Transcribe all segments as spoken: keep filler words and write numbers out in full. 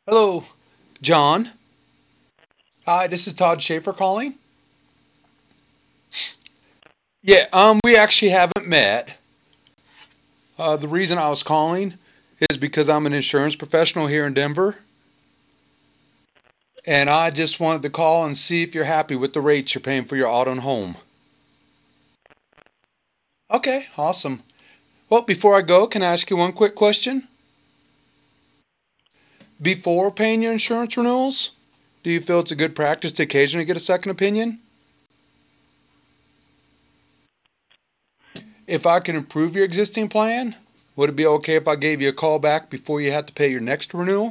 Hello, John. Hi, this is Todd Schaefer calling. Yeah, um, we actually haven't met. Uh, the reason I was calling is because I'm an insurance professional here in Denver, and I just wanted to call and see if you're happy with the rates you're paying for your auto and home. Okay, awesome. Well, before I go, can I ask you one quick question? Before paying your insurance renewals, do you feel it's a good practice to occasionally get a second opinion? If I can improve your existing plan, would it be okay if I gave you a call back before you have to pay your next renewal?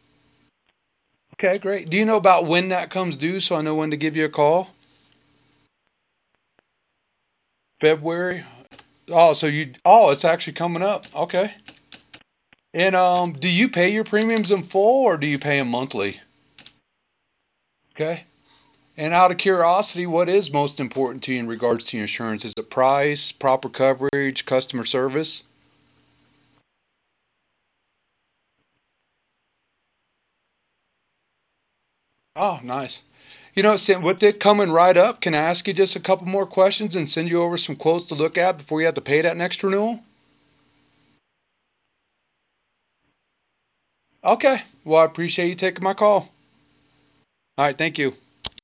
Okay, great. Do you know about when that comes due so I know when to give you a call? February? Oh, so you oh, it's actually coming up. Okay. And um do you pay your premiums in full or do you pay them monthly? Okay. And out of curiosity, what is most important to you in regards to your insurance? Is it price, proper coverage, customer service? Oh, nice. You know, Sam, with it coming right up, can I ask you just a couple more questions and send you over some quotes to look at before you have to pay that next renewal? Okay. Well, I appreciate you taking my call. All right, thank you.